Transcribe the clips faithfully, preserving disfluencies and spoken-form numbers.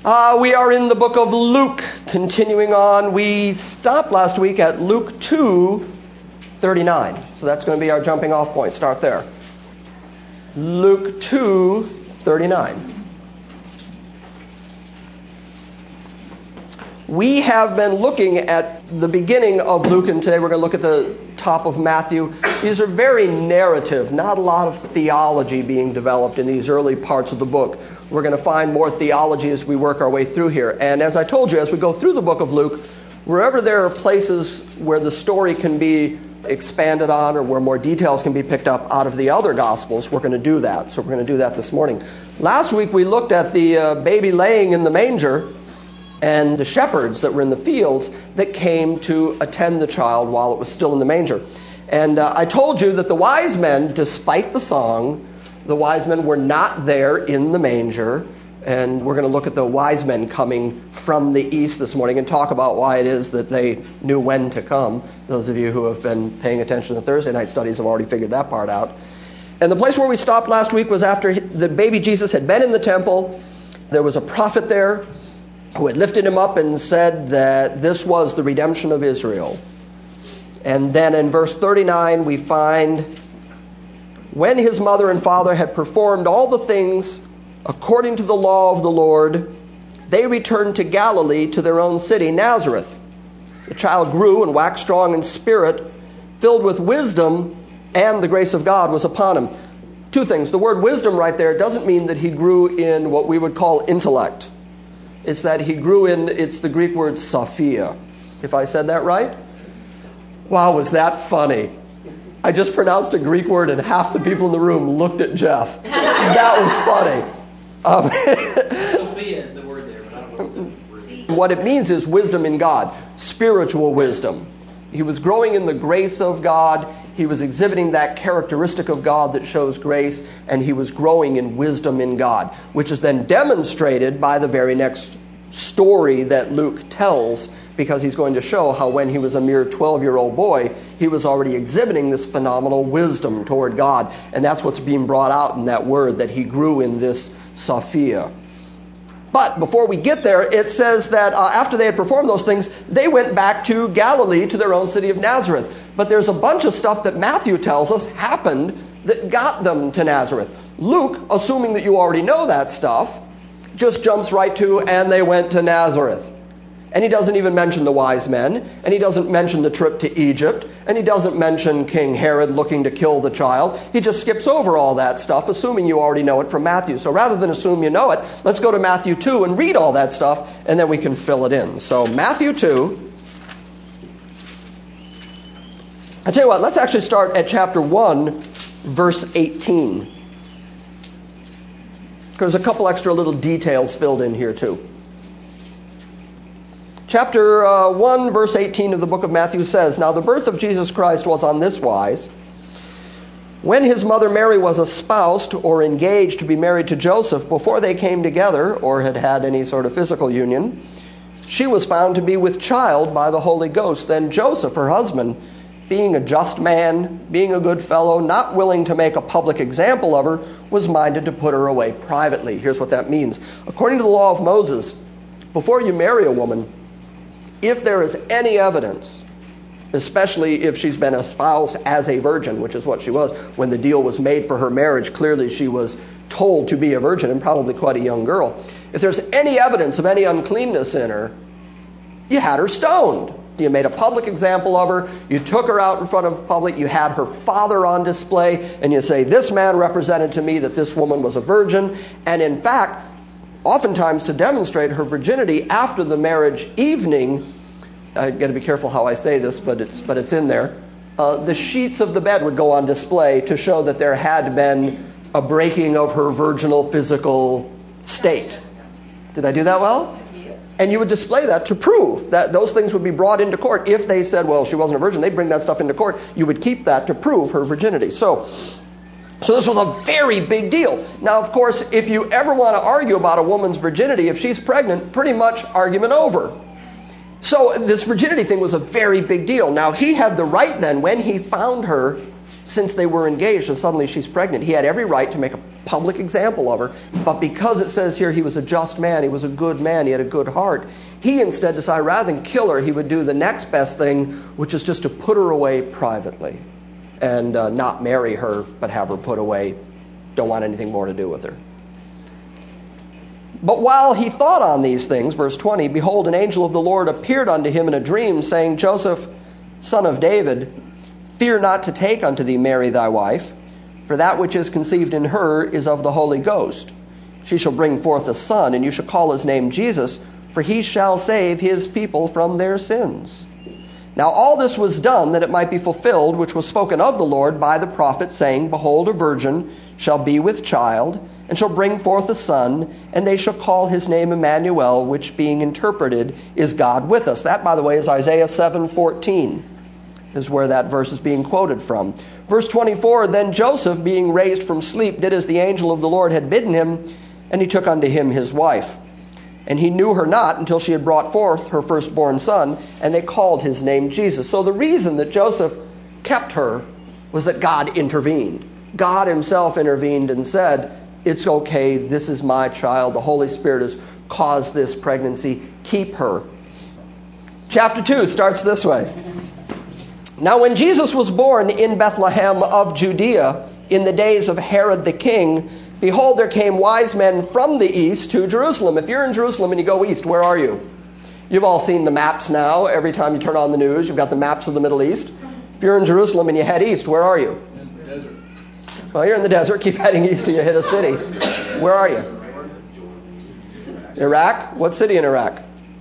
Uh, we are in the book of Luke, continuing on. We stopped last week at Luke two thirty-nine. So that's going to be our jumping off point. Start there. Luke two thirty-nine. We have been looking at the beginning of Luke, and today we're going to look at the top of Matthew. These are very narrative, not a lot of theology being developed in these early parts of the book. We're going to find more theology as we work our way through here. And as I told you, as we go through the book of Luke, wherever there are places where the story can be expanded on or where more details can be picked up out of the other Gospels, we're going to do that. So we're going to do that this morning. Last week we looked at the uh, baby laying in the manger and the shepherds that were in the fields that came to attend the child while it was still in the manger. And uh, I told you that the wise men, despite the song, the wise men were not there in the manger. And we're going to look at the wise men coming from the east this morning and talk about why it is that they knew when to come. Those of you who have been paying attention to Thursday night studies have already figured that part out. And the place where we stopped last week was after the baby Jesus had been in the temple. There was a prophet there who had lifted him up and said that this was the redemption of Israel. And then in verse thirty-nine we find, when his mother and father had performed all the things according to the law of the Lord, they returned to Galilee, to their own city, Nazareth. The child grew and waxed strong in spirit, filled with wisdom, and the grace of God was upon him. Two things. The word wisdom right there doesn't mean that he grew in what we would call intellect. It's that he grew in, it's the Greek word sophia. If I said that right? Wow, was that funny. I just pronounced a Greek word and half the people in the room looked at Jeff. That was funny. Um, Sophia is the word there, but I don't know what the word. What it means is wisdom in God, spiritual wisdom. He was growing in the grace of God. He was exhibiting that characteristic of God that shows grace, and he was growing in wisdom in God, which is then demonstrated by the very next story that Luke tells, because he's going to show how when he was a mere twelve-year-old boy, he was already exhibiting this phenomenal wisdom toward God. And that's what's being brought out in that word, that he grew in this Sophia. But before we get there, it says that uh, after they had performed those things, they went back to Galilee, to their own city of Nazareth. But there's a bunch of stuff that Matthew tells us happened that got them to Nazareth. Luke, assuming that you already know that stuff, just jumps right to, and they went to Nazareth. And he doesn't even mention the wise men, and he doesn't mention the trip to Egypt, and he doesn't mention King Herod looking to kill the child. He just skips over all that stuff, assuming you already know it from Matthew. So rather than assume you know it, let's go to Matthew two and read all that stuff, and then we can fill it in. So Matthew two. I tell you what, let's actually start at chapter one, verse eighteen. There's a couple extra little details filled in here too. Chapter uh, one, verse eighteen of the book of Matthew says, "Now the birth of Jesus Christ was on this wise. When his mother Mary was espoused or engaged to be married to Joseph, before they came together or had had any sort of physical union, she was found to be with child by the Holy Ghost. Then Joseph, her husband, being a just man, being a good fellow, not willing to make a public example of her, was minded to put her away privately." Here's what that means. According to the law of Moses, before you marry a woman, if there is any evidence, especially if she's been espoused as a virgin, which is what she was, when the deal was made for her marriage, clearly she was told to be a virgin and probably quite a young girl. If there's any evidence of any uncleanness in her, you had her stoned. You made a public example of her. You took her out in front of public. You had her father on display. And you say, this man represented to me that this woman was a virgin. And in fact, oftentimes to demonstrate her virginity after the marriage evening, I've got to be careful how I say this, but it's but it's in there, uh, the sheets of the bed would go on display to show that there had been a breaking of her virginal physical state. Did I do that well? And you would display that to prove that those things would be brought into court. If they said, well, she wasn't a virgin, they'd bring that stuff into court. You would keep that to prove her virginity. So, so this was a very big deal. Now, of course, if you ever want to argue about a woman's virginity, if she's pregnant, pretty much argument over. So this virginity thing was a very big deal. Now, he had the right then, when he found her, since they were engaged and suddenly she's pregnant, he had every right to make a public example of her. But because it says here he was a just man, he was a good man, he had a good heart, he instead decided rather than kill her, he would do the next best thing, which is just to put her away privately and uh, not marry her, but have her put away. Don't want anything more to do with her. But while he thought on these things, verse twenty, behold, an angel of the Lord appeared unto him in a dream, saying, Joseph, son of David, fear not to take unto thee Mary thy wife, for that which is conceived in her is of the Holy Ghost. She shall bring forth a son, and you shall call his name Jesus, for he shall save his people from their sins. Now all this was done that it might be fulfilled, which was spoken of the Lord by the prophet, saying, behold, a virgin shall be with child, and shall bring forth a son, and they shall call his name Emmanuel, which being interpreted is God with us. That, by the way, is Isaiah seven fourteen, is where that verse is being quoted from. Verse twenty-four, then Joseph, being raised from sleep, did as the angel of the Lord had bidden him, and he took unto him his wife. And he knew her not until she had brought forth her firstborn son, and they called his name Jesus. So the reason that Joseph kept her was that God intervened. God himself intervened and said, it's okay, this is my child. The Holy Spirit has caused this pregnancy. Keep her. Chapter two starts this way. Now when Jesus was born in Bethlehem of Judea in the days of Herod the king, behold, there came wise men from the east to Jerusalem. If you're in Jerusalem and you go east, where are you? You've all seen the maps now. Every time you turn on the news, you've got the maps of the Middle East. If you're in Jerusalem and you head east, where are you? In the desert. Well, you're in the desert. Keep heading east till you hit a city. Where are you? Iraq? What city in Iraq?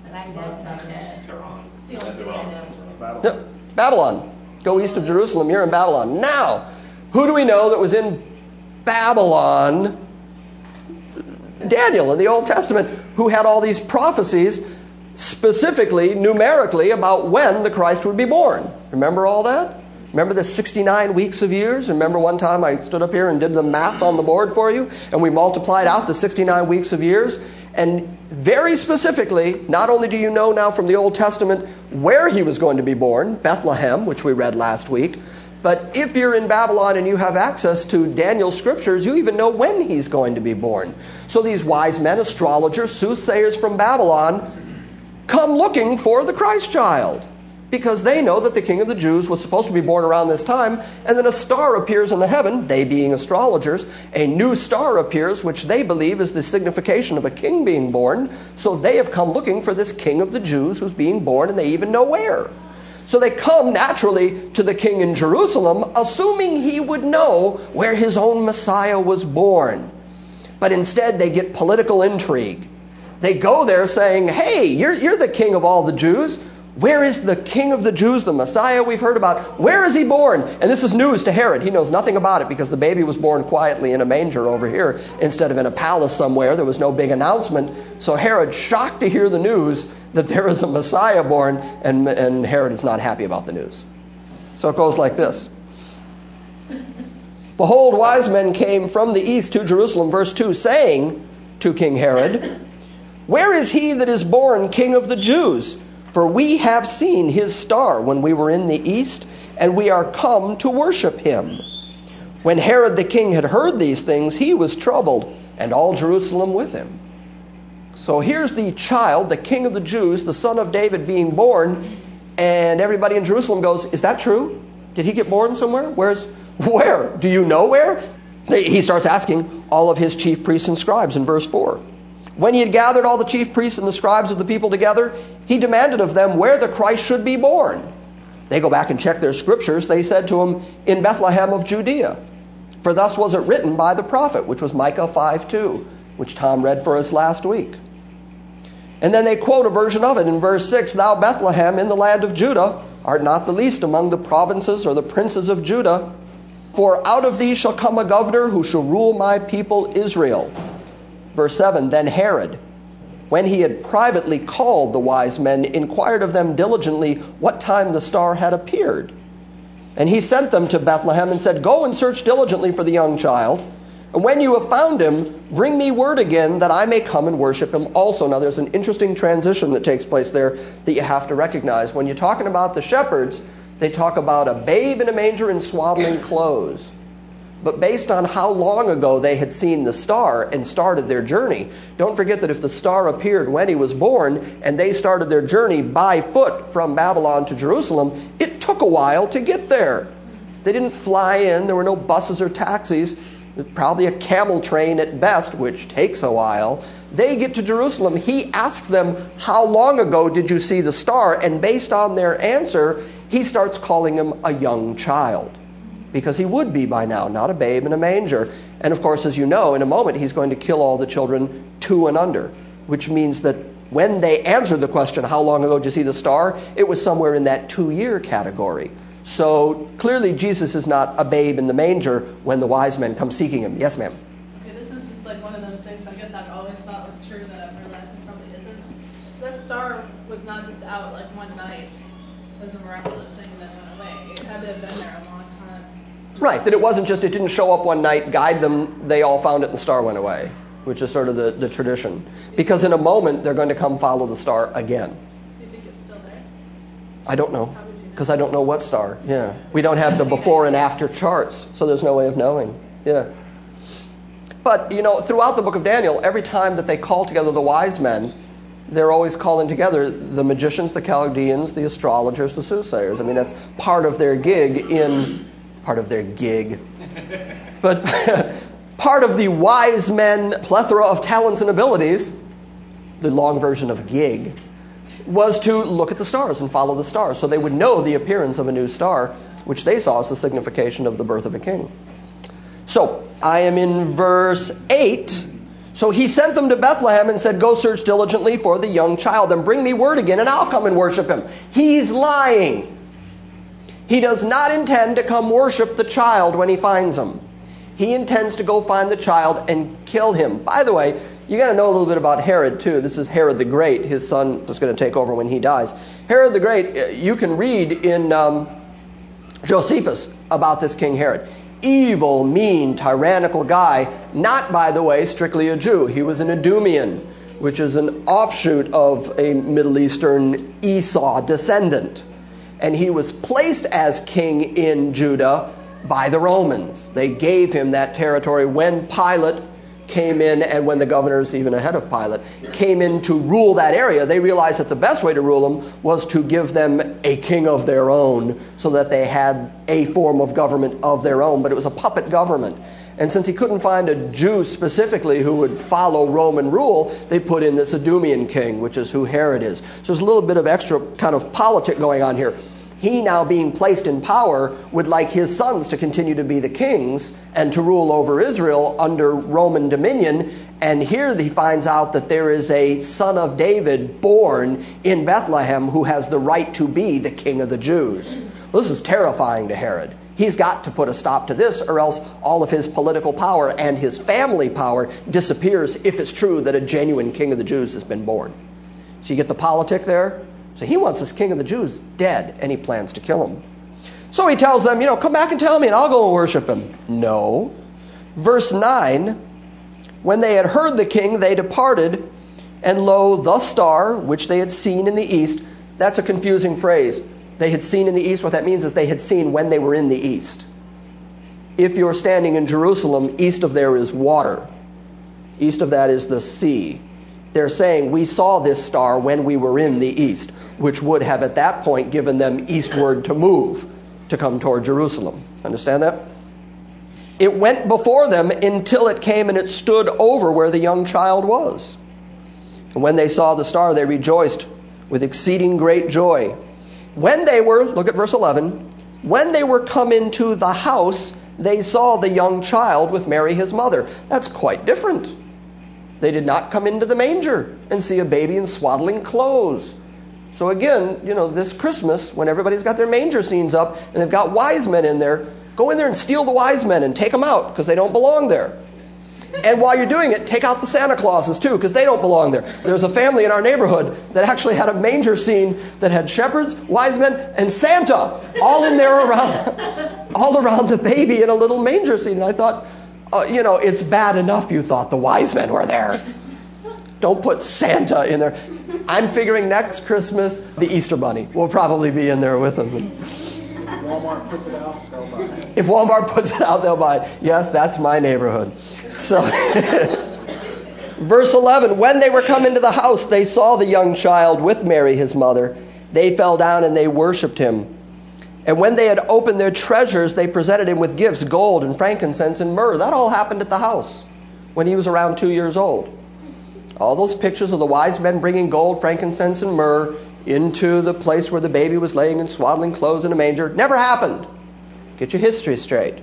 No, Babylon. Go east of Jerusalem, you're in Babylon. Now, who do we know that was in Babylon? Daniel in the Old Testament, who had all these prophecies specifically, numerically, about when the Christ would be born. Remember all that? Remember the sixty-nine weeks of years? Remember one time I stood up here and did the math on the board for you, and we multiplied out the sixty-nine weeks of years? And very specifically, not only do you know now from the Old Testament where he was going to be born, Bethlehem, which we read last week, but if you're in Babylon and you have access to Daniel's scriptures, you even know when he's going to be born. So these wise men, astrologers, soothsayers from Babylon come looking for the Christ child, because they know that the King of the Jews was supposed to be born around this time, and then a star appears in the heaven, they being astrologers, a new star appears, which they believe is the signification of a king being born, so they have come looking for this King of the Jews who's being born, and they even know where. So they come naturally to the king in Jerusalem, assuming he would know where his own Messiah was born. But instead they get political intrigue. They go there saying, hey, you're, you're the king of all the Jews. Where is the King of the Jews, the Messiah we've heard about? Where is he born? And this is news to Herod. He knows nothing about it because the baby was born quietly in a manger over here instead of in a palace somewhere. There was no big announcement. So Herod, shocked to hear the news that there is a Messiah born, and, and Herod is not happy about the news. So it goes like this. Behold, wise men came from the east to Jerusalem, verse two, saying to King Herod, where is he that is born King of the Jews? For we have seen his star when we were in the east, and we are come to worship him. When Herod the king had heard these things, he was troubled, and all Jerusalem with him. So here's the child, the King of the Jews, the son of David being born, and everybody in Jerusalem goes, is that true? Did he get born somewhere? Where's, where? Do you know where? He starts asking all of his chief priests and scribes in verse four. When he had gathered all the chief priests and the scribes of the people together, he demanded of them where the Christ should be born. They go back and check their scriptures. They said to him, in Bethlehem of Judea. For thus was it written by the prophet, which was Micah five two, which Tom read for us last week. And then they quote a version of it in verse six, thou Bethlehem in the land of Judah art not the least among the provinces or the princes of Judah. For out of thee shall come a governor who shall rule my people Israel. Verse seven, then Herod, when he had privately called the wise men, inquired of them diligently what time the star had appeared. And he sent them to Bethlehem and said, go and search diligently for the young child. And when you have found him, bring me word again that I may come and worship him also. Now there's an interesting transition that takes place there that you have to recognize. When you're talking about the shepherds, they talk about a babe in a manger in swaddling clothes. but based on how long ago they had seen the star and started their journey. Don't forget that if the star appeared when he was born and they started their journey by foot from Babylon to Jerusalem, it took a while to get there. They didn't fly in. There were no buses or taxis. Probably a camel train at best, which takes a while. They get to Jerusalem. He asks them, how long ago did you see the star? And based on their answer, he starts calling him a young child. Because he would be by now, not a babe in a manger. And of course, as you know, in a moment, he's going to kill all the children two and under, which means that when they answered the question, how long ago did you see the star? It was somewhere in that two-year category. So clearly, Jesus is not a babe in the manger when the wise men come seeking him. Yes, ma'am? Okay, this is just like one of those things I guess I've always thought was true that I've realized it probably isn't. That star was not just out like one night as a miraculous thing that went away. It had to have been there a long time. Right, that it wasn't just, it didn't show up one night, guide them, they all found it, and the star went away, which is sort of the, the tradition. Because in a moment, they're going to come follow the star again. Do you think it's still there? I don't know, because I don't know what star. Yeah, we don't have the before and after charts, so there's no way of knowing. Yeah. But, you know, throughout the book of Daniel, every time that they call together the wise men, they're always calling together the magicians, the Chaldeans, the astrologers, the soothsayers. I mean, that's part of their gig in... Part of their gig. But part of the wise men plethora of talents and abilities, the long version of gig, was to look at the stars and follow the stars. So they would know the appearance of a new star, which they saw as the signification of the birth of a king. So I am in verse eight. So he sent them to Bethlehem and said, go search diligently for the young child and bring me word again and I'll come and worship him. He's lying. He does not intend to come worship the child when he finds him. He intends to go find the child and kill him. By the way, you got to know a little bit about Herod, too. This is Herod the Great. His son is going to take over when he dies. Herod the Great, you can read in um, Josephus about this King Herod. Evil, mean, tyrannical guy. Not, by the way, strictly a Jew. He was an Edomian, which is an offshoot of a Middle Eastern Esau descendant. And he was placed as king in Judah by the Romans. They gave him that territory when Pilate came in, and when the governors, even ahead of Pilate, came in to rule that area. They realized that the best way to rule them was to give them a king of their own so that they had a form of government of their own. But it was a puppet government. And since he couldn't find a Jew specifically who would follow Roman rule, they put in this Edomian king, which is who Herod is. So there's a little bit of extra kind of politic going on here. He, now being placed in power, would like his sons to continue to be the kings and to rule over Israel under Roman dominion. And here he finds out that there is a son of David born in Bethlehem who has the right to be the king of the Jews. Well, this is terrifying to Herod. He's got to put a stop to this, or else all of his political power and his family power disappears if it's true that a genuine king of the Jews has been born. So you get the politic there? So he wants this king of the Jews dead, and he plans to kill him. So he tells them, you know, come back and tell me, and I'll go and worship him. No. Verse nine, when they had heard the king, they departed, and lo, the star, which they had seen in the east. That's a confusing phrase. They had seen in the east. What that means is they had seen when they were in the east. If you're standing in Jerusalem, east of there is water. East of that is the sea. They're saying, we saw this star when we were in the east, which would have at that point given them eastward to move, to come toward Jerusalem. Understand that? It went before them until it came and it stood over where the young child was. And when they saw the star, they rejoiced with exceeding great joy. When they were, look at verse eleven, when they were come into the house, they saw the young child with Mary his mother. That's quite different. They did not come into the manger and see a baby in swaddling clothes. So again, you know, this Christmas, when everybody's got their manger scenes up and they've got wise men in there, go in there and steal the wise men and take them out because they don't belong there. And while you're doing it, take out the Santa Clauses too, because they don't belong there. There's a family in our neighborhood that actually had a manger scene that had shepherds, wise men, and Santa all in there around, all around the baby in a little manger scene. And I thought, uh, you know, it's bad enough you thought the wise men were there. Don't put Santa in there. I'm figuring next Christmas, the Easter Bunny will probably be in there with them. Walmart puts it out, they'll buy it. If Walmart puts it out, they'll buy it. Yes, that's my neighborhood. So, verse eleven, when they were come into the house, they saw the young child with Mary, his mother. They fell down and they worshipped him. And when they had opened their treasures, they presented him with gifts, gold and frankincense and myrrh. That all happened at the house when he was around two years old. All those pictures of the wise men bringing gold, frankincense, and myrrh into the place where the baby was laying in swaddling clothes in a manger never happened. Get your history straight.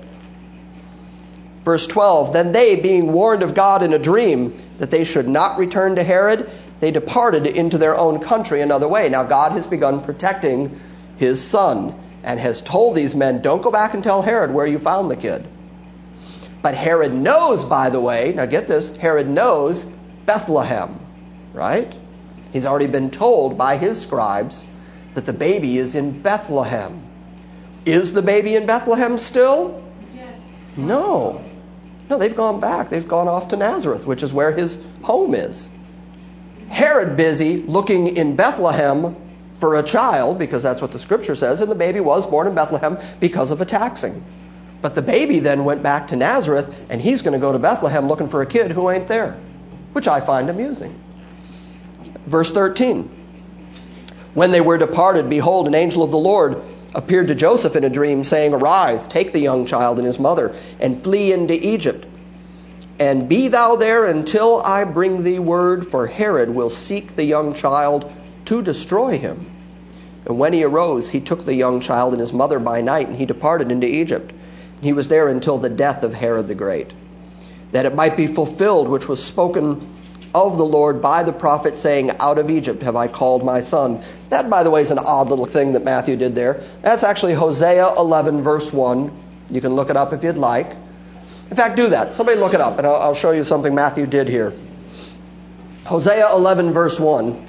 Verse twelve, then they, being warned of God in a dream that they should not return to Herod, they departed into their own country another way. Now God has begun protecting his son and has told these men, don't go back and tell Herod where you found the kid. But Herod knows, by the way, now get this, Herod knows Bethlehem, right? He's already been told by his scribes that the baby is in Bethlehem. Is the baby in Bethlehem still? Yes. No. No, they've gone back. They've gone off to Nazareth, which is where his home is. Herod busy looking in Bethlehem for a child, because that's what the scripture says, and the baby was born in Bethlehem because of a taxing. But the baby then went back to Nazareth, and he's going to go to Bethlehem looking for a kid who ain't there, which I find amusing. Verse thirteen, when they were departed, behold, an angel of the Lord appeared to Joseph in a dream, saying, arise, take the young child and his mother, and flee into Egypt. And be thou there until I bring thee word, for Herod will seek the young child to destroy him. And when he arose, he took the young child and his mother by night, and he departed into Egypt. And he was there until the death of Herod the Great, that it might be fulfilled which was spoken of the Lord by the prophet, saying, out of Egypt have I called my son. That, by the way, is an odd little thing that Matthew did there. That's actually Hosea eleven, verse one. You can look it up if you'd like. In fact, do that. Somebody look it up, and I'll, I'll show you something Matthew did here. Hosea eleven, verse one.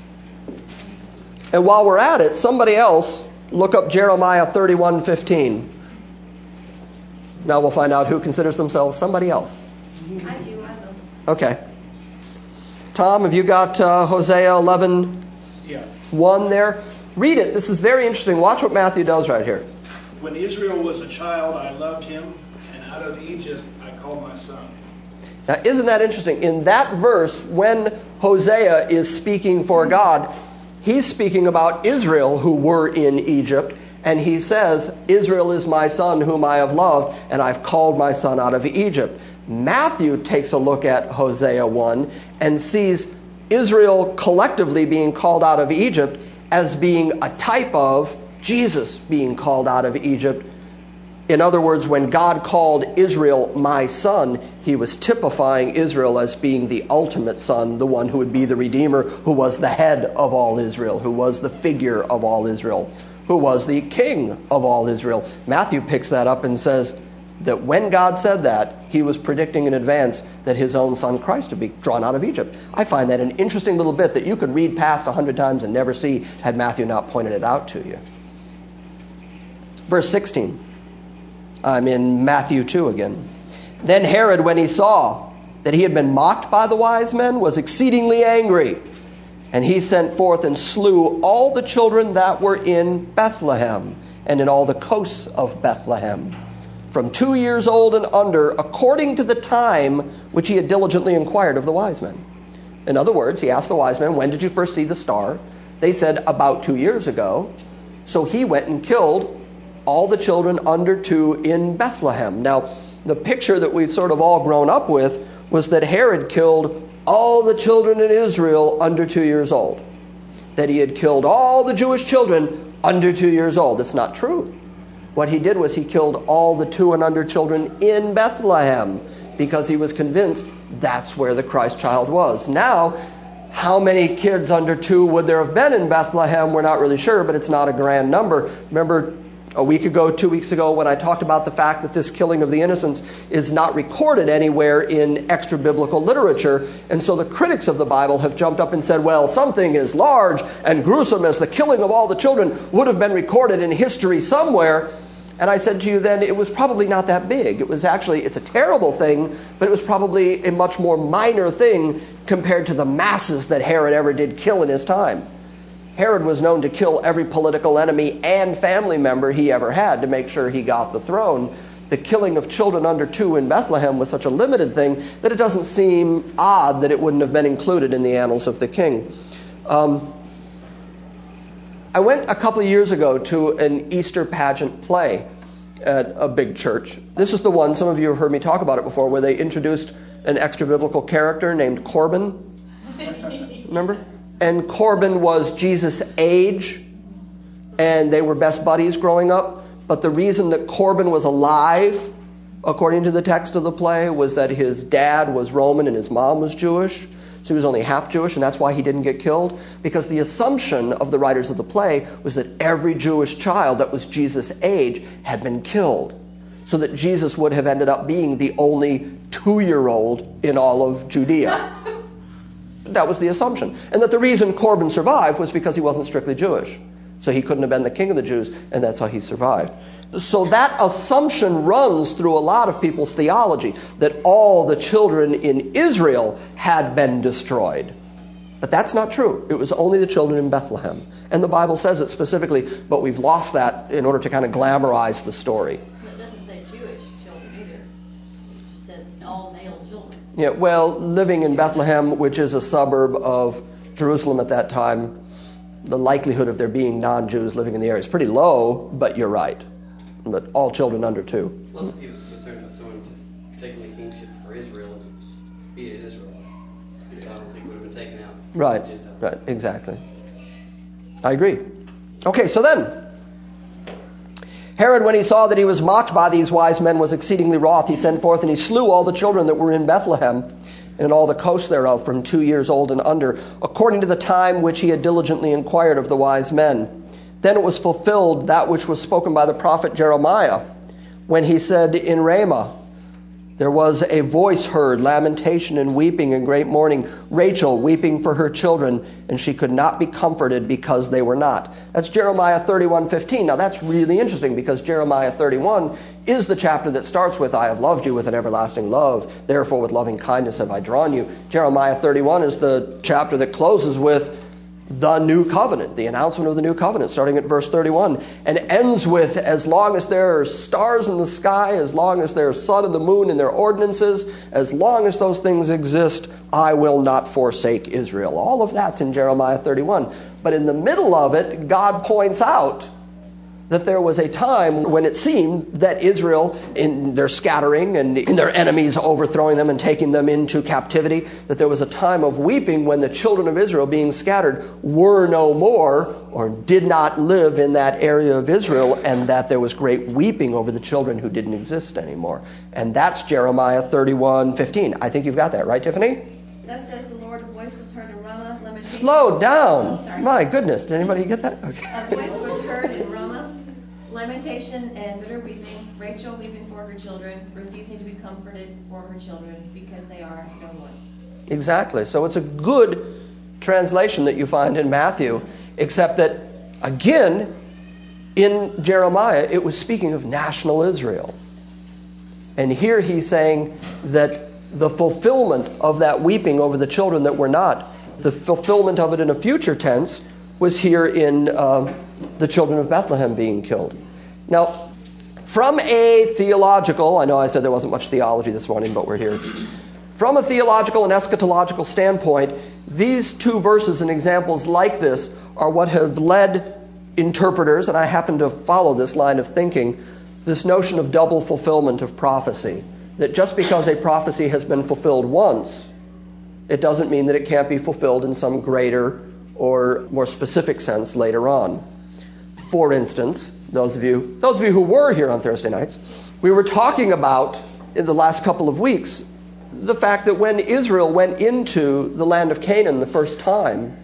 And while we're at it, somebody else look up Jeremiah thirty-one, fifteen. Now we'll find out who considers themselves somebody else. I do, I know. Okay. Tom, have you got uh, Hosea eleven, Yeah. one there? Read it. This is very interesting. Watch what Matthew does right here. When Israel was a child, I loved him, and out of Egypt I called my son. Now, isn't that interesting? In that verse, when Hosea is speaking for God, he's speaking about Israel who were in Egypt. And he says, Israel is my son whom I have loved, and I've called my son out of Egypt. Matthew takes a look at Hosea one and sees Israel collectively being called out of Egypt as being a type of Jesus being called out of Egypt. In other words, when God called Israel my son, he was typifying Israel as being the ultimate son, the one who would be the Redeemer, who was the head of all Israel, who was the figure of all Israel, who was the king of all Israel. Matthew picks that up and says that when God said that, he was predicting in advance that his own son Christ would be drawn out of Egypt. I find that an interesting little bit that you could read past a hundred times and never see had Matthew not pointed it out to you. Verse sixteen. I'm in Matthew two again. Then Herod, when he saw that he had been mocked by the wise men, was exceedingly angry. And he sent forth and slew all the children that were in Bethlehem and in all the coasts of Bethlehem, from two years old and under, according to the time which he had diligently inquired of the wise men. In other words, he asked the wise men, when did you first see the star? They said, about two years ago. So he went and killed all the children under two in Bethlehem. Now, the picture that we've sort of all grown up with was that Herod killed all the children in Israel under two years old. That he had killed all the Jewish children under two years old. It's not true. What he did was he killed all the two and under children in Bethlehem because he was convinced that's where the Christ child was. Now, how many kids under two would there have been in Bethlehem? We're not really sure, but it's not a grand number. Remember, a week ago, two weeks ago, when I talked about the fact that this killing of the innocents is not recorded anywhere in extra-biblical literature. And so the critics of the Bible have jumped up and said, well, something as large and gruesome as the killing of all the children would have been recorded in history somewhere. And I said to you then, it was probably not that big. It was actually, it's a terrible thing, but it was probably a much more minor thing compared to the masses that Herod ever did kill in his time. Herod was known to kill every political enemy and family member he ever had to make sure he got the throne. The killing of children under two in Bethlehem was such a limited thing that it doesn't seem odd that it wouldn't have been included in the annals of the king. Um, I went a couple of years ago to an Easter pageant play at a big church. This is the one, some of you have heard me talk about it before, where they introduced an extra-biblical character named Corbin. Remember? And Corbin was Jesus' age, and they were best buddies growing up. But the reason that Corbin was alive, according to the text of the play, was that his dad was Roman and his mom was Jewish. So he was only half Jewish, and that's why he didn't get killed. Because the assumption of the writers of the play was that every Jewish child that was Jesus' age had been killed. So that Jesus would have ended up being the only two-year-old in all of Judea. That was the assumption. And that the reason Corbin survived was because he wasn't strictly Jewish. So he couldn't have been the king of the Jews, and that's how he survived. So that assumption runs through a lot of people's theology, that all the children in Israel had been destroyed. But that's not true. It was only the children in Bethlehem. And the Bible says it specifically, but we've lost that in order to kind of glamorize the story. It doesn't say Jewish children either. It just says all male children. Yeah, well, living in Bethlehem, which is a suburb of Jerusalem at that time, the likelihood of there being non-Jews living in the area is pretty low, but you're right. But all children under two. Plus, he was concerned with someone taking the kingship for Israel and be in Israel. So I don't think it would have been taken out. Right, right, exactly. I agree. Okay, so then, Herod, when he saw that he was mocked by these wise men, was exceedingly wroth. He sent forth and he slew all the children that were in Bethlehem and all the coast thereof from two years old and under, according to the time which he had diligently inquired of the wise men. Then it was fulfilled that which was spoken by the prophet Jeremiah, when he said in Ramah, there was a voice heard, lamentation and weeping and great mourning, Rachel weeping for her children, and she could not be comforted because they were not. That's Jeremiah thirty-one fifteen. Now that's really interesting because Jeremiah thirty-one is the chapter that starts with, I have loved you with an everlasting love, therefore with loving kindness have I drawn you. Jeremiah thirty-one is the chapter that closes with the new covenant, the announcement of the new covenant, starting at verse thirty-one, and ends with, as long as there are stars in the sky, as long as there is sun and the moon and their ordinances, as long as those things exist, I will not forsake Israel. All of that's in Jeremiah thirty-one. But in the middle of it, God points out that there was a time when it seemed that Israel, in their scattering and in their enemies overthrowing them and taking them into captivity, that there was a time of weeping when the children of Israel being scattered were no more or did not live in that area of Israel, and that there was great weeping over the children who didn't exist anymore. And that's Jeremiah thirty-one fifteen. I think you've got that, right, Tiffany? Thus says the Lord, a voice was heard in Ramah, lamentation. Slow down. Oh, sorry. My goodness, did anybody get that? Okay. A voice was heard in Ramah, lamentation and bitter weeping, Rachel weeping for her children, refusing to be comforted for her children, because they are no more. Exactly. So it's a good translation that you find in Matthew, except that, again, in Jeremiah, it was speaking of national Israel. And here he's saying that the fulfillment of that weeping over the children that were not, the fulfillment of it in a future tense, was here in um, the children of Bethlehem being killed. Now, from a theological, I know I said there wasn't much theology this morning, but we're here. From a theological and eschatological standpoint, these two verses and examples like this are what have led interpreters, and I happen to follow this line of thinking, this notion of double fulfillment of prophecy. That just because a prophecy has been fulfilled once, it doesn't mean that it can't be fulfilled in some greater or more specific sense later on. For instance, those of you those of you who were here on Thursday nights, we were talking about, in the last couple of weeks, the fact that when Israel went into the land of Canaan the first time,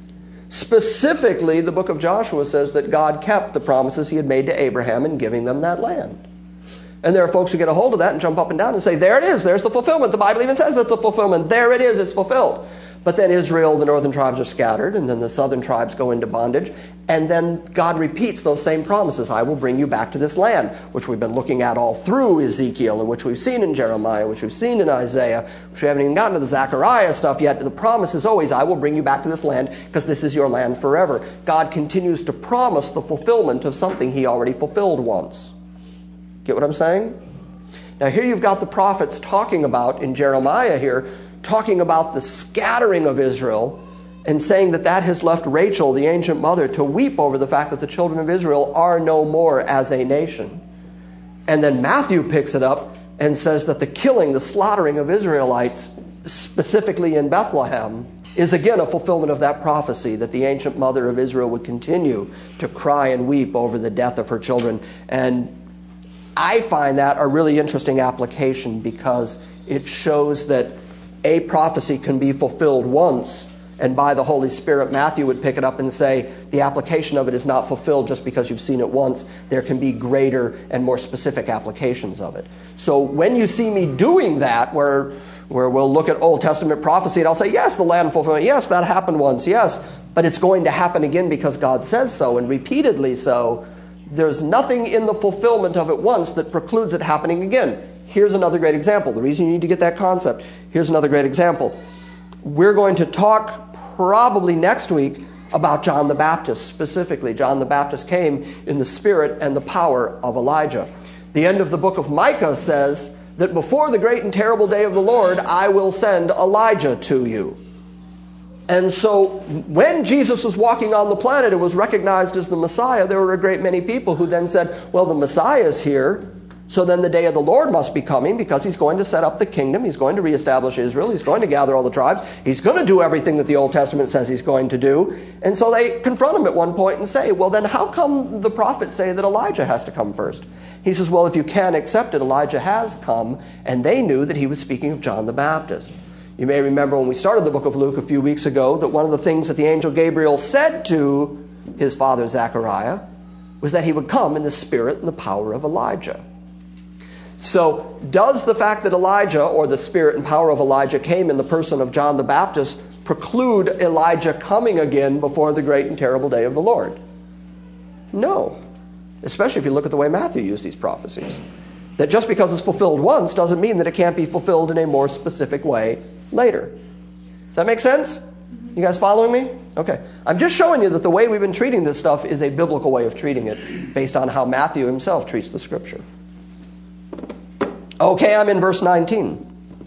specifically the book of Joshua says that God kept the promises he had made to Abraham in giving them that land. And there are folks who get a hold of that and jump up and down and say, there it is, there's the fulfillment. The Bible even says that's the fulfillment. There it is, it's fulfilled. But then Israel, the northern tribes are scattered, and then the southern tribes go into bondage. And then God repeats those same promises. I will bring you back to this land, which we've been looking at all through Ezekiel, and which we've seen in Jeremiah, which we've seen in Isaiah, which we haven't even gotten to the Zechariah stuff yet. The promise is always, I will bring you back to this land because this is your land forever. God continues to promise the fulfillment of something he already fulfilled once. Get what I'm saying? Now here you've got the prophets talking about, in Jeremiah here, talking about the scattering of Israel and saying that that has left Rachel, the ancient mother, to weep over the fact that the children of Israel are no more as a nation. And then Matthew picks it up and says that the killing, the slaughtering of Israelites, specifically in Bethlehem, is again a fulfillment of that prophecy, that the ancient mother of Israel would continue to cry and weep over the death of her children. And I find that a really interesting application because it shows that a prophecy can be fulfilled once, and by the Holy Spirit, Matthew would pick it up and say, the application of it is not fulfilled just because you've seen it once. There can be greater and more specific applications of it. So when you see me doing that, where, where we'll look at Old Testament prophecy, and I'll say, yes, the land fulfillment, yes, that happened once, yes, but it's going to happen again because God says so, and repeatedly so. There's nothing in the fulfillment of it once that precludes it happening again. Here's another great example. The reason you need to get that concept. Here's another great example. We're going to talk probably next week about John the Baptist specifically. John the Baptist came in the spirit and the power of Elijah. The end of the book of Micah says that before the great and terrible day of the Lord, I will send Elijah to you. And so when Jesus was walking on the planet and was recognized as the Messiah, there were a great many people who then said, well, the Messiah is here, so then the day of the Lord must be coming because he's going to set up the kingdom. He's going to reestablish Israel. He's going to gather all the tribes. He's going to do everything that the Old Testament says he's going to do. And so they confront him at one point and say, well, then how come the prophets say that Elijah has to come first? He says, well, if you can accept it, Elijah has come, and they knew that he was speaking of John the Baptist. You may remember when we started the book of Luke a few weeks ago that one of the things that the angel Gabriel said to his father Zechariah was that he would come in the spirit and the power of Elijah. So does the fact that Elijah, or the spirit and power of Elijah, came in the person of John the Baptist preclude Elijah coming again before the great and terrible day of the Lord? No. Especially if you look at the way Matthew used these prophecies. That just because it's fulfilled once doesn't mean that it can't be fulfilled in a more specific way later. Does that make sense? You guys following me? Okay. I'm just showing you that the way we've been treating this stuff is a biblical way of treating it based on how Matthew himself treats the scripture. Okay, I'm in verse nineteen.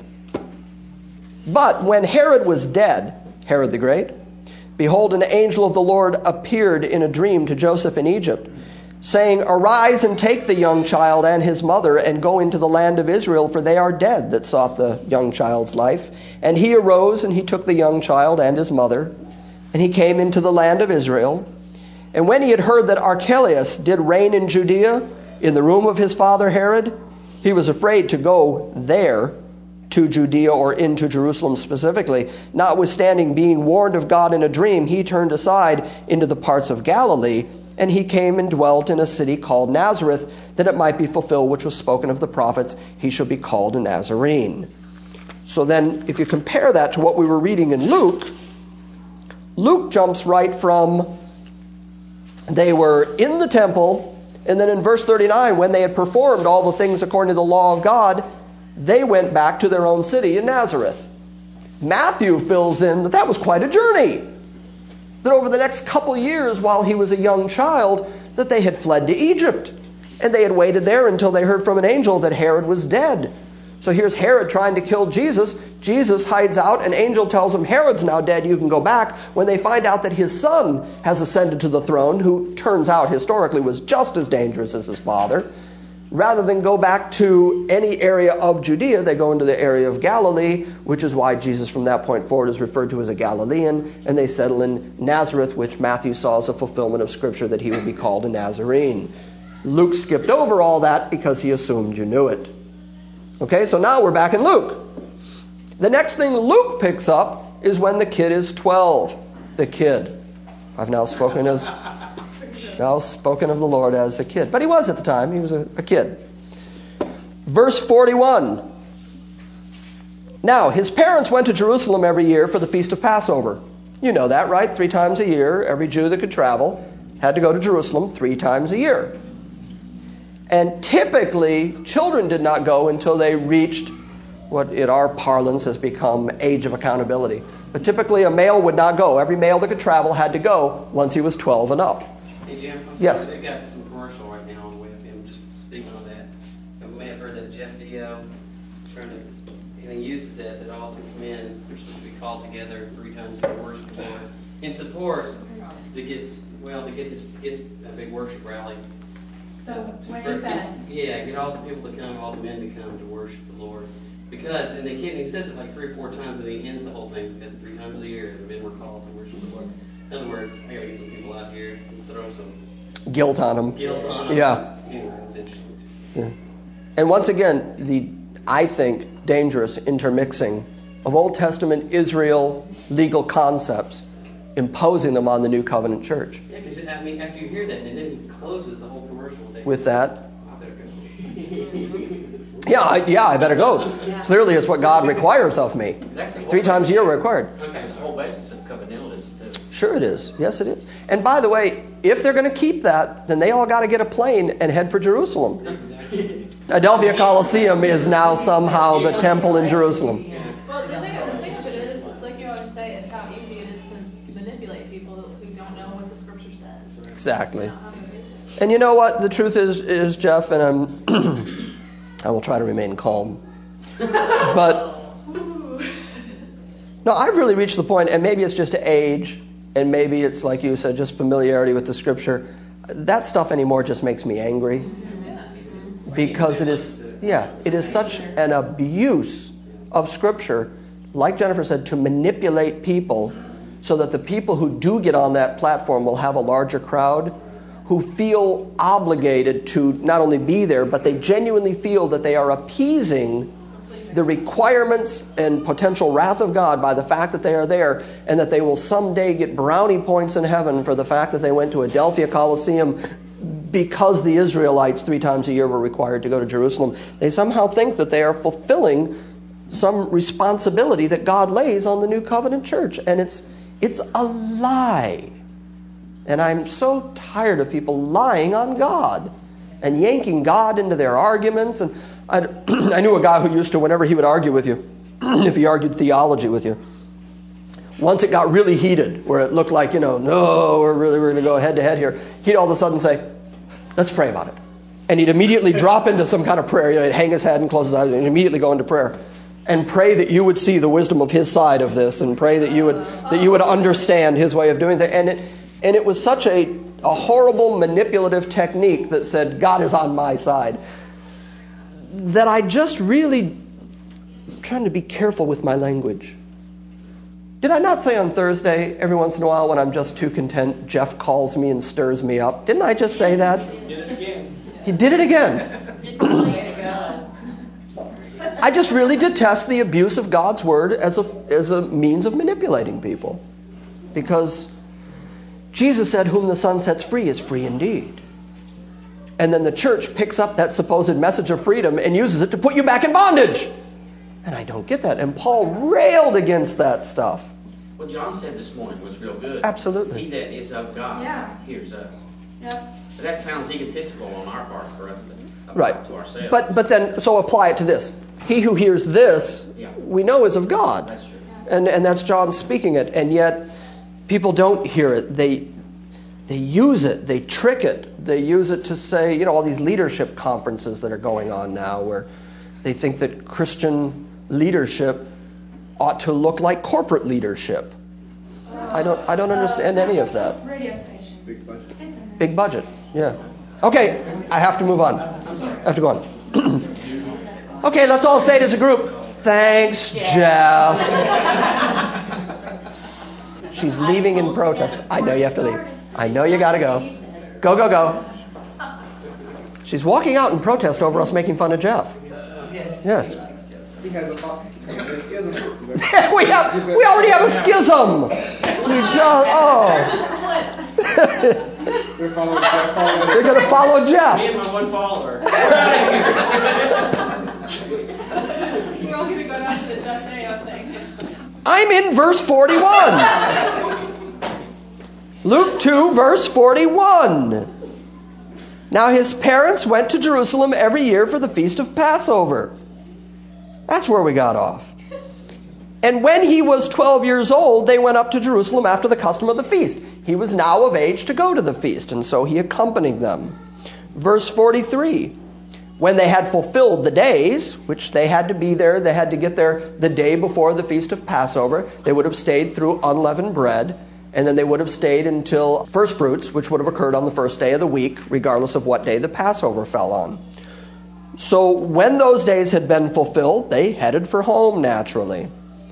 But when Herod was dead, Herod the Great, behold, an angel of the Lord appeared in a dream to Joseph in Egypt, saying, arise and take the young child and his mother and go into the land of Israel, for they are dead that sought the young child's life. And he arose and he took the young child and his mother, and he came into the land of Israel. And when he had heard that Archelaus did reign in Judea, in the room of his father Herod, he was afraid to go there to Judea or into Jerusalem specifically. Notwithstanding being warned of God in a dream, he turned aside into the parts of Galilee, and he came and dwelt in a city called Nazareth, that it might be fulfilled which was spoken of the prophets, he shall be called a Nazarene. So then, if you compare that to what we were reading in Luke, Luke jumps right from, they were in the temple, and then in verse thirty-nine, when they had performed all the things according to the law of God, they went back to their own city in Nazareth. Matthew fills in that that was quite a journey. That over the next couple years, while he was a young child, that they had fled to Egypt. And they had waited there until they heard from an angel that Herod was dead. So here's Herod trying to kill Jesus. Jesus hides out. An angel tells him, Herod's now dead, you can go back. When they find out that his son has ascended to the throne, who turns out historically was just as dangerous as his father, rather than go back to any area of Judea, they go into the area of Galilee, which is why Jesus from that point forward is referred to as a Galilean, and they settle in Nazareth, which Matthew saw as a fulfillment of Scripture that he would be called a Nazarene. Luke skipped over all that because he assumed you knew it. Okay, so now we're back in Luke. The next thing Luke picks up is when the kid is twelve. The kid. I've now spoken as now spoken of the Lord as a kid. But he was at the time. He was a, a kid. Verse forty-one. Now, his parents went to Jerusalem every year for the Feast of Passover. You know that, right? Three times a year, every Jew that could travel had to go to Jerusalem three times a year. And typically, children did not go until they reached what in our parlance has become age of accountability. But typically, a male would not go. Every male that could travel had to go once he was twelve and up. Hey, Jim, I'm sorry, Yes. they got some commercial right now on the way of him just speaking on that. You may have heard that Jeff Dio trying to, and he uses that, that all the men are supposed to be called together three times to worship the Lord in support to get, well, to get this, get a big worship rally. The For- Wedding Fest. Yeah, get all the people to come, all the men to come to worship the Lord. Because, and they can't, and he says it like three or four times, and he ends the whole thing, because three times a year the men were called to worship the Lord. In other words, I gotta get some people out here and throw some Guilt on them. guilt on them. Yeah. Anyway, it's interesting. Yeah. And once again, the, I think, dangerous intermixing of Old Testament Israel legal concepts, imposing them on the New Covenant Church. Yeah, because, I mean, after you hear that, and then he closes the whole commercial with that. With that, I better go. yeah, I, yeah, I better go. Clearly, it's what God requires of me. Three times a year required. That's the whole basis of covenantalism, too. Sure it is. Yes, it is. And by the way, if they're going to keep that, then they all got to get a plane and head for Jerusalem. Adelphia Coliseum is now somehow the temple in Jerusalem. Well, the thing, the thing of it is, it's like you always say, it's how easy it is to manipulate people who don't know what the scripture says. Exactly. You know, how to use it. And you know what the truth is, is Jeff, and I'm, I will try to remain calm. But, no, I've really reached the point, and maybe it's just age, and maybe it's, like you said, just familiarity with the scripture. That stuff anymore just makes me angry. Because it is, yeah, it is such an abuse of scripture, like Jennifer said, to manipulate people so that the people who do get on that platform will have a larger crowd, who feel obligated to not only be there, but they genuinely feel that they are appeasing the requirements and potential wrath of God by the fact that they are there, and that they will someday get brownie points in heaven for the fact that they went to Adelphia Coliseum because the Israelites three times a year were required to go to Jerusalem. They somehow think that they are fulfilling some responsibility that God lays on the New Covenant Church. And it's it's a lie. And I'm so tired of people lying on God and yanking God into their arguments. And I, I knew a guy who used to, whenever he would argue with you, if he argued theology with you, once it got really heated, where it looked like, you know, no, we're really we're going to go head to head here, he'd all of a sudden say, let's pray about it. And he'd immediately drop into some kind of prayer. You know, he'd hang his head and close his eyes and immediately go into prayer. And pray that you would see the wisdom of his side of this, and pray that you would that you would understand his way of doing things. And it and it was such a, a horrible manipulative technique that said, God is on my side, that I just really I'm trying to be careful with my language. Did I not say on Thursday, every once in a while when I'm just too content, Jeff calls me and stirs me up? Didn't I just say that? Did it again. He did it again. I just really detest the abuse of God's word as a, as a means of manipulating people. Because Jesus said, whom the Son sets free is free indeed. And then the church picks up that supposed message of freedom and uses it to put you back in bondage. And I don't get that. And Paul railed against that stuff. What John said this morning was real good. Absolutely. He that is of God Yeah. hears us. Yeah. But that sounds egotistical on our part for us to apply Right. it to ourselves. But but then, so apply it to this. He who hears this, Yeah. we know is of God. That's true. And and that's John speaking it. And yet, people don't hear it. They they use it. They trick it. They use it to say, you know, all these leadership conferences that are going on now where they think that Christian leadership ought to look like corporate leadership. I don't I don't understand any of that. Radio station. Big budget. It's a Big budget, yeah. Okay, I have to move on. I have to go on. Okay, let's all say it as a group. Thanks, Jeff. She's leaving in protest. I know you have to leave. I know you gotta go. Go, go, go. She's walking out in protest over us making fun of Jeff. Yes. He has a schism. we have. We already have a schism. We just, oh. They're following, they're following They're going to follow Jeff. Me and my one follower. We're all going to go down to the Jeff Day I'm in verse forty-one. Luke two, verse forty-one. Now his parents went to Jerusalem every year for the feast of Passover. That's where we got off. And when he was twelve years old, they went up to Jerusalem after the custom of the feast. He was now of age to go to the feast, and so he accompanied them. Verse forty-three. When they had fulfilled the days, which they had to be there, they had to get there the day before the feast of Passover. They would have stayed through unleavened bread, and then they would have stayed until first fruits, which would have occurred on the first day of the week, regardless of what day the Passover fell on. So when those days had been fulfilled, they headed for home naturally.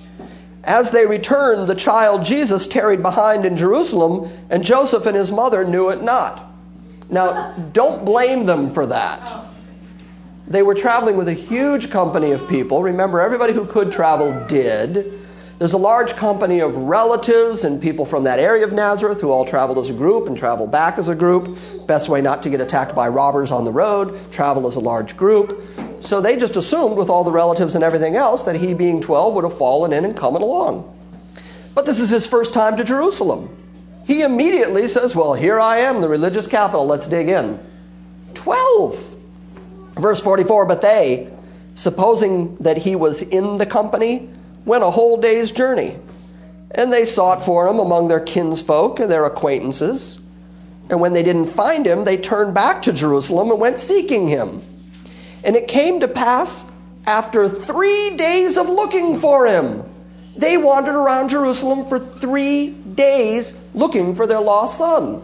As they returned, the child Jesus tarried behind in Jerusalem, and Joseph and his mother knew it not. Now, don't blame them for that. They were traveling with a huge company of people. Remember, everybody who could travel did. There's a large company of relatives and people from that area of Nazareth who all traveled as a group and traveled back as a group. Best way not to get attacked by robbers on the road, travel as a large group. So they just assumed, with all the relatives and everything else, that he, being twelve, would have fallen in and coming along. But this is his first time to Jerusalem. He immediately says, well, here I am, the religious capital. Let's dig in. Twelve. Verse forty-four, but they, supposing that he was in the company, went a whole day's journey. And they sought for him among their kinsfolk and their acquaintances. And when they didn't find him, they turned back to Jerusalem and went seeking him. And it came to pass, after three days of looking for him, they wandered around Jerusalem for three days looking for their lost son.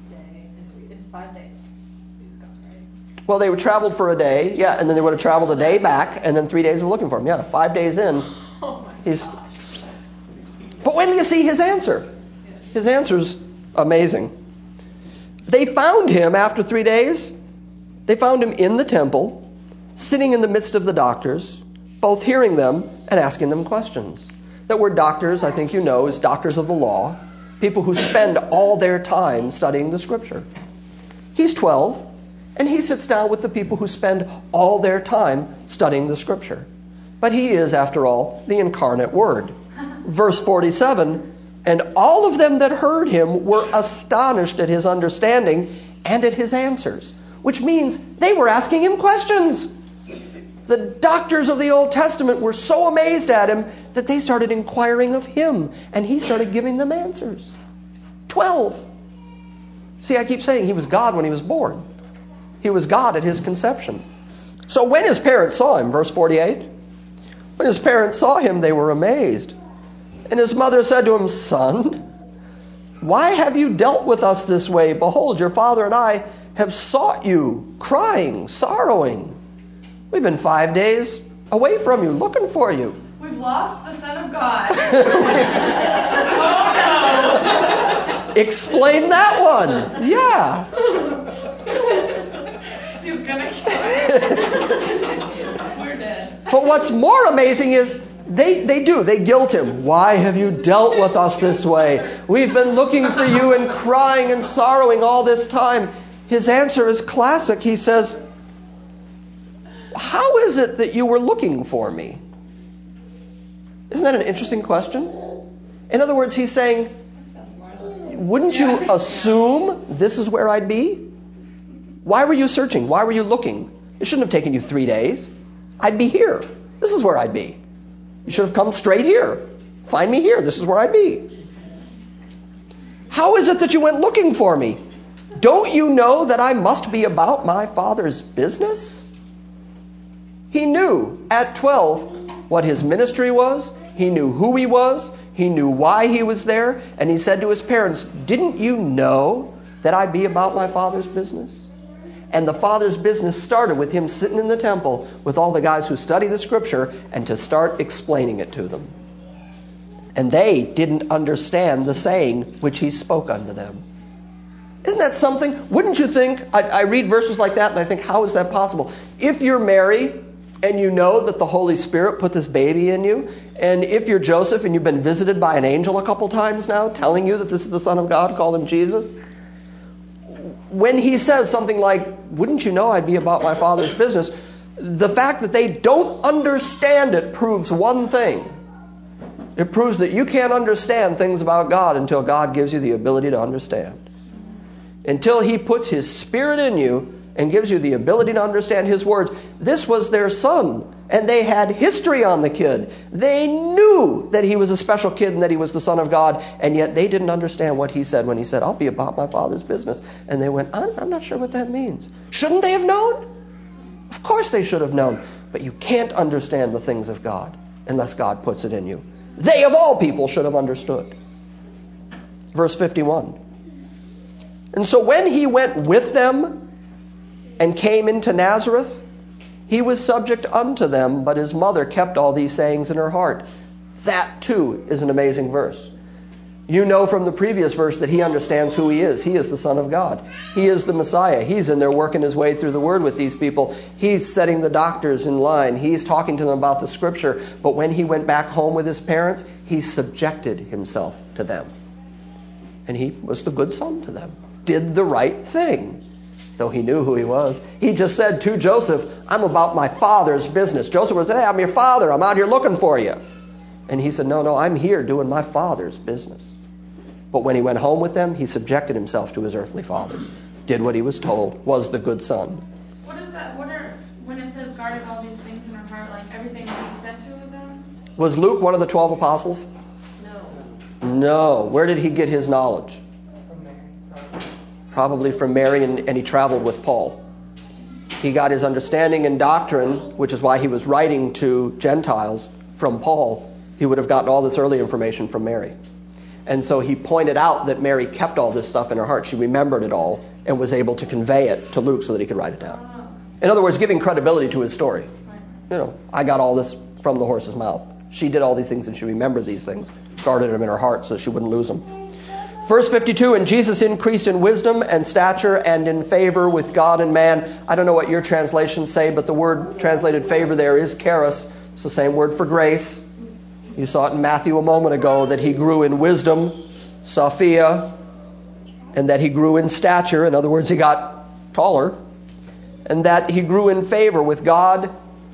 It's five days. He's gone, right? Well, they would traveled for a day, yeah, and then they would have traveled a day back, and then three days of looking for him. Yeah, five days in. Oh my He's. gosh. But when do you see his answer? His answer's amazing. They found him after three days. They found him in the temple, sitting in the midst of the doctors, both hearing them and asking them questions. That word doctors, I think you know, is doctors of the law, people who spend all their time studying the Scripture. He's twelve, and he sits down with the people who spend all their time studying the Scripture. But he is, after all, the incarnate Word. Verse forty-seven, and all of them that heard him were astonished at his understanding and at his answers, which means they were asking him questions. The doctors of the Old Testament were so amazed at him that they started inquiring of him, and he started giving them answers. Twelve. See, I keep saying he was God when he was born. He was God at his conception. So when his parents saw him, verse forty-eight, when his parents saw him, they were amazed. And his mother said to him, Son, why have you dealt with us this way? Behold, your father and I have sought you, crying, sorrowing. We've been five days away from you, looking for you. We've lost the Son of God. Oh no! Explain that one. Yeah. He's gonna kill us. We're dead. But what's more amazing is they, they do. They guilt him. Why have you dealt with us this way? We've been looking for you and crying and sorrowing all this time. His answer is classic. He says, how is it that you were looking for me? Isn't that an interesting question? In other words, he's saying, wouldn't you assume this is where I'd be? Why were you searching? Why were you looking? It shouldn't have taken you three days. I'd be here. This is where I'd be. You should have come straight here. Find me here. This is where I'd be. How is it that you went looking for me? Don't you know that I must be about my Father's business? He knew at twelve what his ministry was. He knew who he was. He knew why he was there. And he said to his parents, didn't you know that I'd be about my Father's business? And the Father's business started with him sitting in the temple with all the guys who study the Scripture and to start explaining it to them. And they didn't understand the saying which he spoke unto them. Isn't that something? Wouldn't you think, I, I read verses like that and I think, how is that possible? If you're Mary and you know that the Holy Spirit put this baby in you, and if you're Joseph and you've been visited by an angel a couple times now telling you that this is the Son of God, call him Jesus, when he says something like, wouldn't you know I'd be about my Father's business, the fact that they don't understand it proves one thing. It proves that you can't understand things about God until God gives you the ability to understand. Until He puts His Spirit in you and gives you the ability to understand His words. This was their son, and they had history on the kid. They knew that he was a special kid and that he was the Son of God, and yet they didn't understand what he said when he said, I'll be about my Father's business. And they went, I'm, I'm not sure what that means. Shouldn't they have known? Of course they should have known. But you can't understand the things of God unless God puts it in you. They, of all people, should have understood. Verse fifty-one. And so when he went with them and came into Nazareth, he was subject unto them, but his mother kept all these sayings in her heart. That, too, is an amazing verse. You know from the previous verse that he understands who he is. He is the Son of God. He is the Messiah. He's in there working his way through the Word with these people. He's setting the doctors in line. He's talking to them about the Scripture. But when he went back home with his parents, he subjected himself to them. And he was the good son to them. Did the right thing, though he knew who he was. He just said to Joseph, I'm about my Father's business. Joseph was saying, hey, I'm your father. I'm out here looking for you. And he said, no, no, I'm here doing my Father's business. But when he went home with them, he subjected himself to his earthly father, did what he was told, was the good son. What is that? What are, when it says guarded all these things in her heart, like everything that he said to them? Was Luke one of the twelve apostles? No. No. Where did he get his knowledge? From Mary. Probably from Mary, and, and he traveled with Paul. He got his understanding and doctrine, which is why he was writing to Gentiles, from Paul. He would have gotten all this early information from Mary. And so he pointed out that Mary kept all this stuff in her heart. She remembered it all and was able to convey it to Luke so that he could write it down. In other words, giving credibility to his story. You know, I got all this from the horse's mouth. She did all these things and she remembered these things, guarded them in her heart so she wouldn't lose them. Verse fifty-two, and Jesus increased in wisdom and stature and in favor with God and man. I don't know what your translations say, but the word translated favor there is charis. It's the same word for grace. You saw it in Matthew a moment ago, that he grew in wisdom, Sophia, and that he grew in stature. In other words, he got taller. And that he grew in favor with God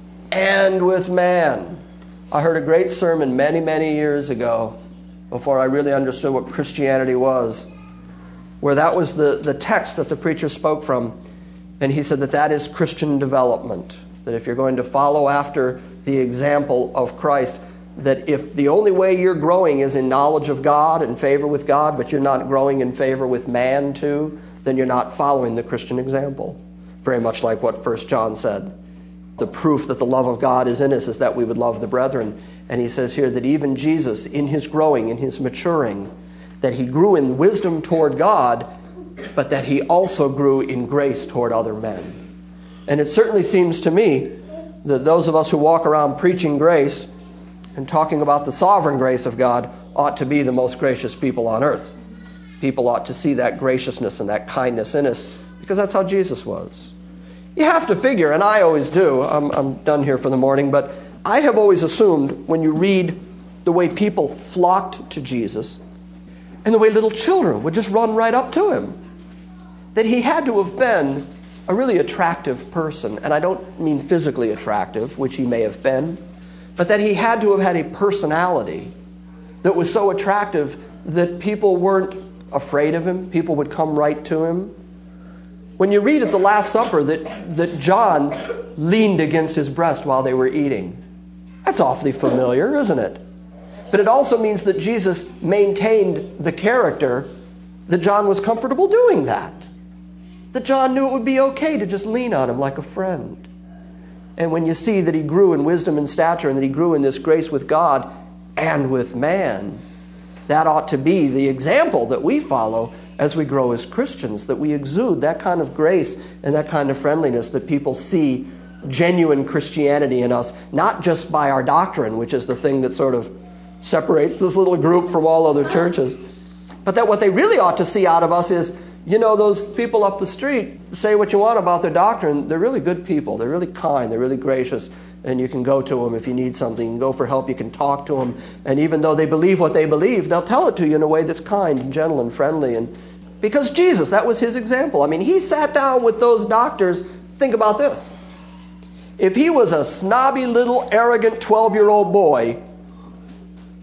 and with man. I heard a great sermon many, many years ago, before I really understood what Christianity was, where that was the, the text that the preacher spoke from. And he said that that is Christian development. That if you're going to follow after the example of Christ, that if the only way you're growing is in knowledge of God and favor with God, but you're not growing in favor with man too, then you're not following the Christian example. Very much like what First John said. The proof that the love of God is in us is that we would love the brethren. And he says here that even Jesus, in his growing, in his maturing, that he grew in wisdom toward God, but that he also grew in grace toward other men. And it certainly seems to me that those of us who walk around preaching grace and talking about the sovereign grace of God ought to be the most gracious people on earth. People ought to see that graciousness and that kindness in us, because that's how Jesus was. You have to figure, and I always do, I'm, I'm done here for the morning, but I have always assumed when you read the way people flocked to Jesus and the way little children would just run right up to him, that he had to have been a really attractive person. And I don't mean physically attractive, which he may have been, but that he had to have had a personality that was so attractive that people weren't afraid of him. People would come right to him. When you read at the Last Supper that, that John leaned against his breast while they were eating, that's awfully familiar, isn't it? But it also means that Jesus maintained the character that John was comfortable doing that. That John knew it would be okay to just lean on him like a friend. And when you see that he grew in wisdom and stature and that he grew in this grace with God and with man, that ought to be the example that we follow as we grow as Christians, that we exude that kind of grace and that kind of friendliness, that people see genuine Christianity in us, not just by our doctrine, which is the thing that sort of separates this little group from all other churches, but that what they really ought to see out of us is, you know, those people up the street, say what you want about their doctrine, they're really good people, they're really kind, they're really gracious, and you can go to them if you need something, you can go for help, you can talk to them, and even though they believe what they believe, they'll tell it to you in a way that's kind and gentle and friendly. And because Jesus, that was his example. I mean, he sat down with those doctors. Think about this. If he was a snobby little arrogant twelve-year-old boy,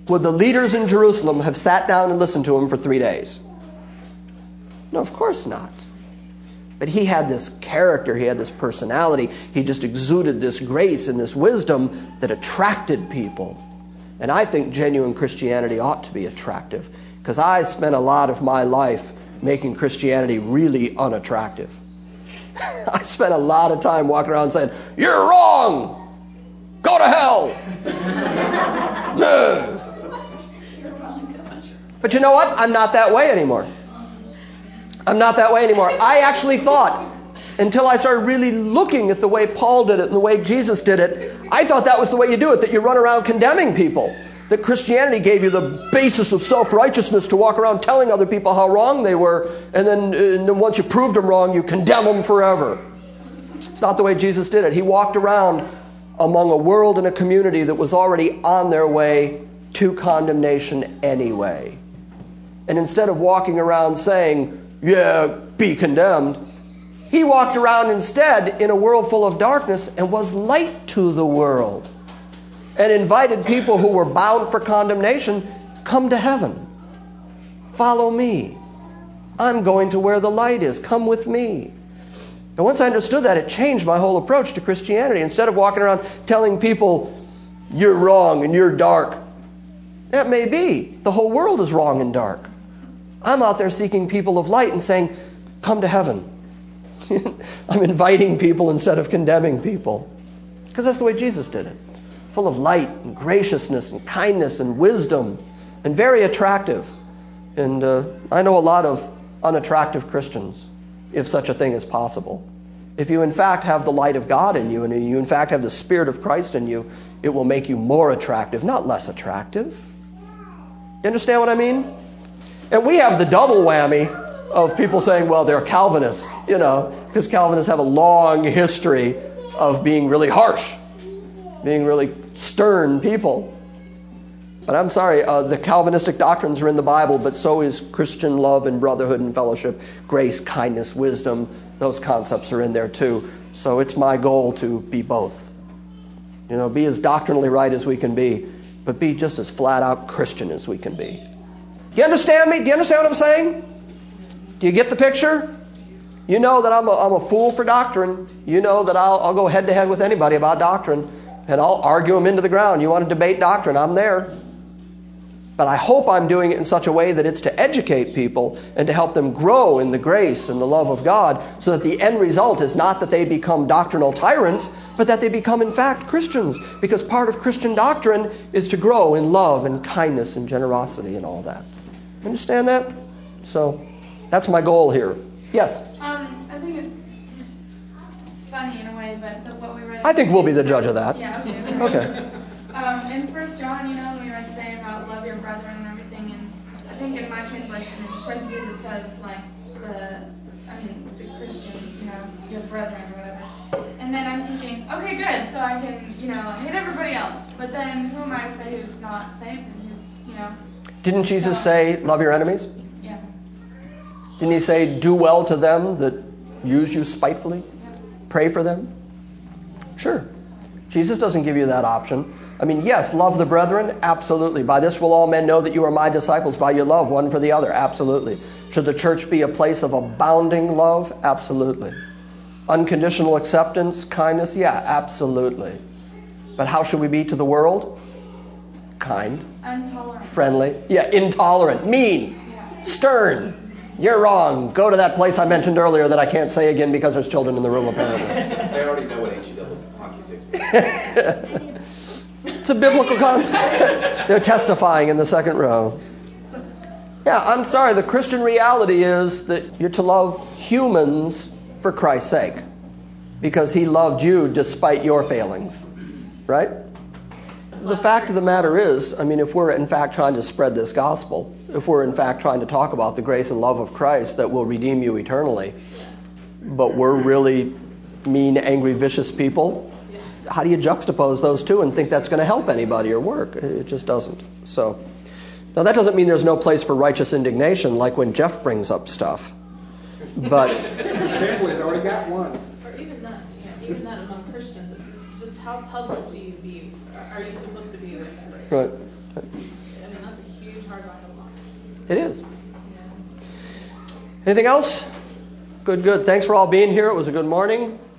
would the leaders in Jerusalem have sat down and listened to him for three days? No, of course not. But he had this character, he had this personality, he just exuded this grace and this wisdom that attracted people. And I think genuine Christianity ought to be attractive, because I spent a lot of my life making Christianity really unattractive. I spent a lot of time walking around saying, "You're wrong! Go to hell!" Yeah. But you know what? I'm not that way anymore. I'm not that way anymore. I actually thought, until I started really looking at the way Paul did it and the way Jesus did it, I thought that was the way you do it, that you run around condemning people. That Christianity gave you the basis of self-righteousness to walk around telling other people how wrong they were, and then, and then once you proved them wrong, you condemn them forever. It's not the way Jesus did it. He walked around among a world and a community that was already on their way to condemnation anyway. And instead of walking around saying, "Yeah, be condemned," he walked around instead in a world full of darkness and was light to the world, and invited people who were bound for condemnation, "Come to heaven. Follow me. I'm going to where the light is. Come with me." And once I understood that, it changed my whole approach to Christianity. Instead of walking around telling people, "You're wrong and you're dark." That may be. The whole world is wrong and dark. I'm out there seeking people of light and saying, "Come to heaven." I'm inviting people instead of condemning people. Because that's the way Jesus did it. Full of light and graciousness and kindness and wisdom, and very attractive. And uh, I know a lot of unattractive Christians, if such a thing is possible. If you in fact have the light of God in you, and you in fact have the Spirit of Christ in you, it will make you more attractive, not less attractive. You understand what I mean? And we have the double whammy of people saying, well, they're Calvinists, you know, because Calvinists have a long history of being really harsh, being really stern people. But I'm sorry, uh, the Calvinistic doctrines are in the Bible, but so is Christian love and brotherhood and fellowship, grace, kindness, wisdom. Those concepts are in there too. So it's my goal to be both. You know, be as doctrinally right as we can be, but be just as flat out Christian as we can be. Do you understand me? Do you understand what I'm saying? Do you get the picture? You know that I'm a, I'm a fool for doctrine. You know that I'll, I'll go head to head with anybody about doctrine, and I'll argue them into the ground. You want to debate doctrine? I'm there. But I hope I'm doing it in such a way that it's to educate people and to help them grow in the grace and the love of God, so that the end result is not that they become doctrinal tyrants, but that they become, in fact, Christians. Because part of Christian doctrine is to grow in love and kindness and generosity and all that. Understand that? So that's my goal here. Yes? Um, I think it's funny in a way, but the, what we read... I think we'll be the judge of that. Yeah, okay. Okay. Um, in First John, you know, we read today about love your brethren and everything, and I think in my translation, in parentheses, it says, like, the, I mean, the Christians, you know, your brethren or whatever. And then I'm thinking, okay, good, so I can, you know, hate everybody else. But then who am I to say who's not saved and who's, you know... Didn't Jesus so, say, love your enemies? Yeah. Didn't he say, do well to them that use you spitefully? Yeah. Pray for them? Sure. Jesus doesn't give you that option. I mean, yes, love the brethren, absolutely. By this will all men know that you are my disciples, by your love one for the other, absolutely. Should the church be a place of abounding love? Absolutely. Unconditional acceptance, kindness? Yeah, absolutely. But how should we be to the world? Kind. Intolerant. Friendly. Yeah, intolerant. Mean. Yeah. Stern. You're wrong. Go to that place I mentioned earlier that I can't say again because there's children in the room, apparently. They already know what H E double hockey sticks mean. It's a biblical concept. They're testifying in the second row. Yeah, I'm sorry. The Christian reality is that you're to love humans for Christ's sake, because he loved you despite your failings, right? The fact of the matter is, I mean, if we're in fact trying to spread this gospel, if we're in fact trying to talk about the grace and love of Christ that will redeem you eternally, but we're really mean, angry, vicious people, how do you juxtapose those two and think that's going to help anybody or work? It just doesn't. So, now that doesn't mean there's no place for righteous indignation, like when Jeff brings up stuff. But Careful, he's already got one. Or even that, yeah, even that among Christians, it's just, just how public do you be? Are you supposed to be with grace? Right. hard line to walk. It is. Yeah. Anything else? Good, good. Thanks for all being here. It was a good morning.